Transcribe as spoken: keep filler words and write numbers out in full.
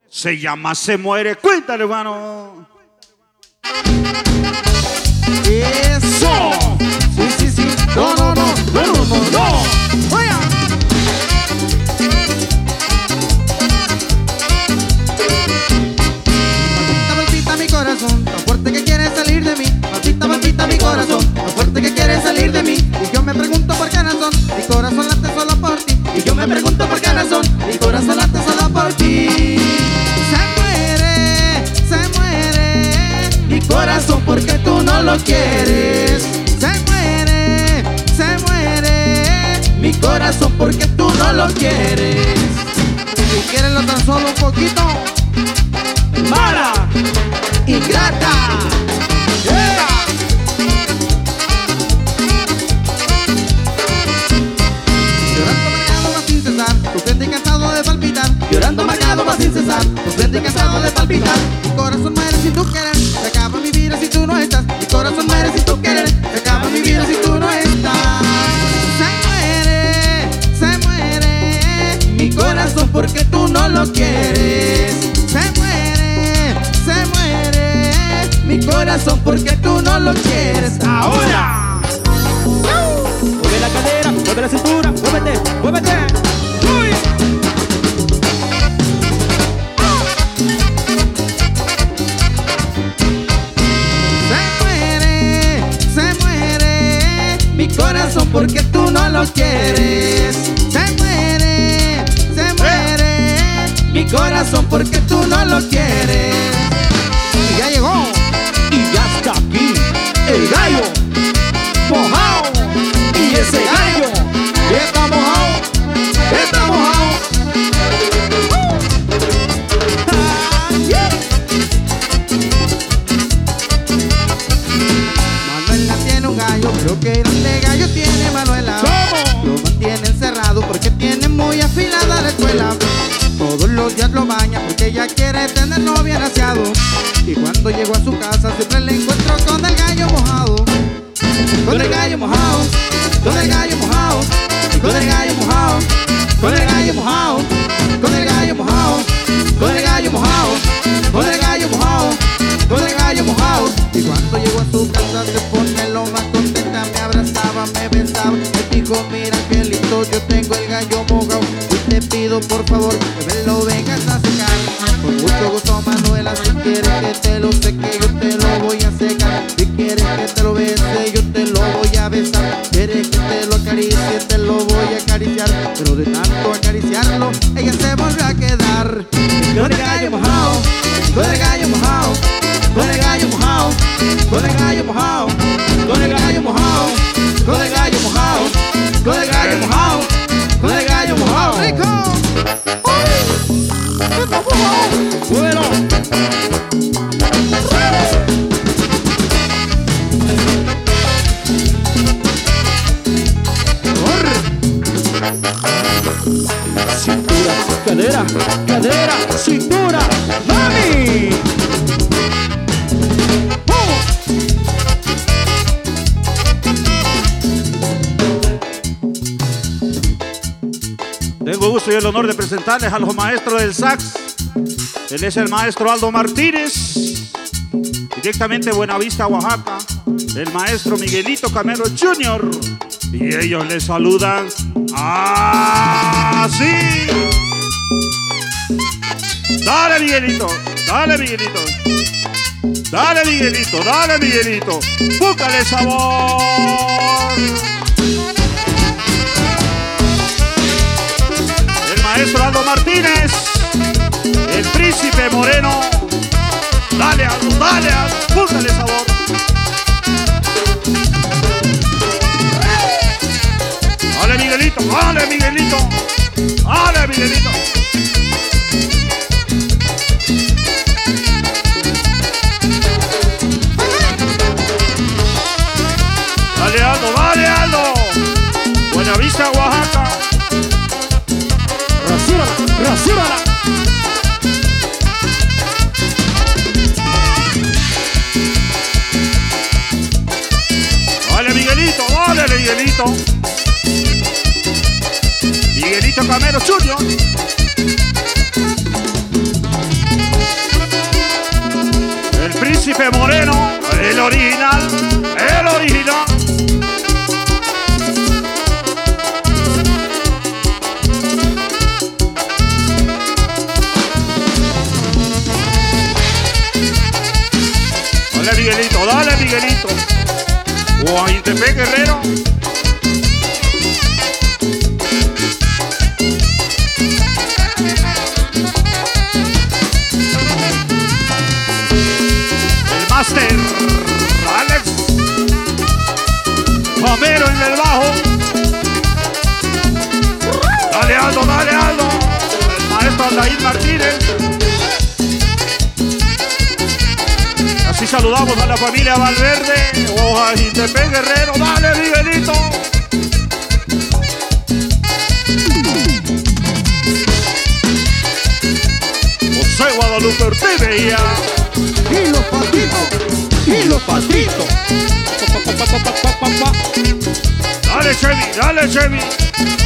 Se llama Se Muere. Cuéntale, hermano. Eso. Sí, sí, sí. No, no, no, no, no, no, no. Oiga. Palpita, palpita mi corazón, tan fuerte que quiere salir de mí. Palpita, palpita mi corazón, tan fuerte que quiere salir de mí. Y yo me pregunto por qué razón, mi corazón late solo por ti. Y yo me pregunto por qué razón, mi corazón late solo por ti. Se muere, se muere mi corazón porque tú no lo quieres. Se muere, se muere mi corazón porque tú no lo quieres. Si quieres lo tan solo un poquito, mala, ingrata. Yeah. Llorando marcado va sin cesar, tu frente cansado de palpitar. Llorando marcado va sin cesar, tu frente cansado de palpitar. Mi corazón muere sin tu querer, se acaba mi vida si tú no estás. Mi corazón muere sin tu querer, se acaba mi vida si tú no estás. Se muere, se muere mi corazón porque tú no lo quieres. Se muere, se muere mi corazón porque tú no lo quieres. Ahora mueve la cadera, mueve la cintura, muévete, muévete. Uy. Se muere, se muere mi corazón porque tú no lo quieres. Se muere, se muere mi corazón porque tú no lo quieres. Y ya llegó, y ya está aquí el gallo mojado. Y ese gallo está mojado, está mojado. Ah, yeah. Manuela tiene un gallo, pero que grande gallo tiene Manuela. ¿Cómo? Lo mantiene encerrado porque tiene muy afilada la escuela. Todos los días lo baña porque ella quiere tener novia graciado. Y cuando llego a su casa siempre le encuentro con el gallo mojado. Con el gallo mojado, con el gallo mojado, con el gallo mojado, con el gallo mojado, con el gallo mojado, con el gallo mojado, con el gallo mojado, con el gallo mojado. Y cuando llego a su casa se pone lo más contenta, me abrazaba, me besaba, me dijo mira angelito, yo tengo el gallo mojado y te pido por favor que me lo vengas a secar. Con mucho gusto Manuela, si quieres que te lo seque yo te lo voy a secar. Si quieres que te lo bese yo te lo voy a besar. Quieres que te lo acaricie te lo voy a acariciar. Pero de tanto acariciarlo ella se volvió a quedar. Con el gallo mojado, con el gallo mojado, con el gallo mojado, con el gallo mojado, con el gallo mojado, con el gallo mojado, con el gallo mojado, con el gallo mojado. ¡Rico! ¡Está mojado! ¡Bueno! Cintura, cadera, cadera, cintura, mami. Tengo el gusto y el honor de presentarles a los maestros del sax. Él es el maestro Aldo Martínez, directamente de Buenavista, Oaxaca. El maestro Miguelito Camero junior Y ellos le saludan así. Dale, Miguelito, dale, Miguelito. Dale, Miguelito, dale, Miguelito. Búscale sabor. El maestro Aldo Martínez, el príncipe moreno. Dale, Aldo, dale, Aldo. Búscale sabor. Dale, Miguelito, dale, Miguelito. Dale, Miguelito. Dale, Aldo, dale, Aldo. Buenavista, Oaxaca. Rasúrala, rasúrala. Dale, Miguelito, dale, Miguelito. Miguelito Camero junior Príncipe Moreno, el original, el original. Dale Miguelito, dale Miguelito. Guajintepec Guerrero. El máster Alex Romero en el bajo. Dale Aldo, dale Aldo. El maestro Aldair Martínez. Así saludamos a la familia Valverde, Guajintepec Guerrero, dale Miguelito. José Guadalupe Ortiz veía. Y los patitos, y los patitos. Dale Chevy, dale Chevy.